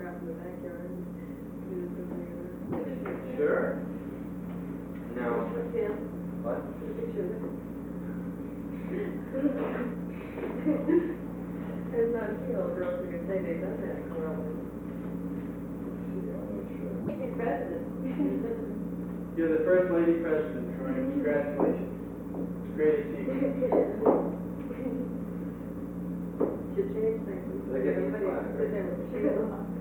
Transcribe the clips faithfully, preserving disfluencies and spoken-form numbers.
crap in the backyard and do this together. Sure. Now, Yeah. what? Picture of it. There's not a few old girls who can say they've done that in Corona. You're president. You're the first lady president, Troy. Congratulations. It's great to see you. Should change things. Look at the Everybody flag. sit there with the shield on.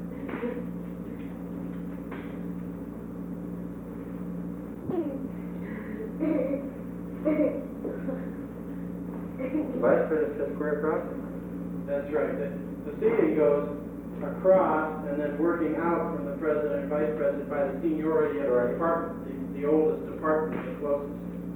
The vice president says square across. That's right. The, the seating goes across and then working out from the president and vice president by the seniority of our department, the, the oldest department, the closest.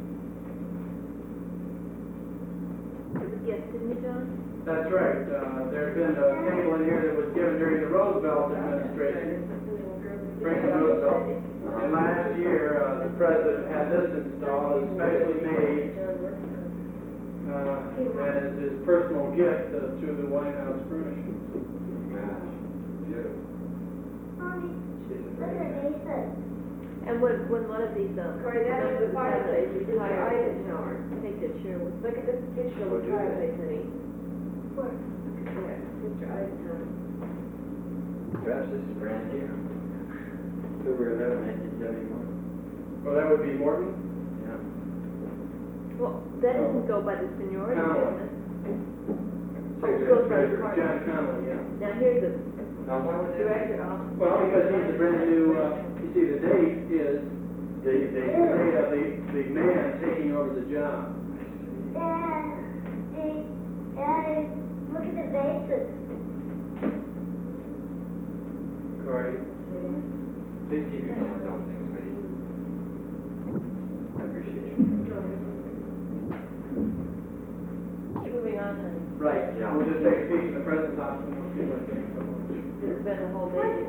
Yes, didn't you, John? That's right. Uh, there had been a table in here that was given during the Roosevelt administration, Franklin Roosevelt. And last year, uh, the president had this installed, it's specially made, uh, and it's his personal gift uh, to the White House furnishings. Gosh, beautiful. She's a Look at pretty Mason. And when, when one of these, um. Corey, that is the fireplace, you just Fire- Eisenhower. Take that chair with. Look at this picture of the fireplace, honey. Where? Yeah, Mister Eisenhower. Perhaps this is brand new. October eleventh, nineteen seventy-one. Well, that would be Morton. Yeah. Well, that doesn't go by the seniority, No. does it? So it goes by the John department. Connolly, yeah. Now, here's the Now, why would they? director off. Well, because he's a brand new, uh, you see, the date is the, the date of the, the man taking over the job. Dad, the, Dad, look at the vases. Corey, please keep your hands on things, please. I appreciate you. Keep moving on, honey. Right, Yeah. we'll just take a peek in the president's office and we'll see what things are. It's been a whole day. What's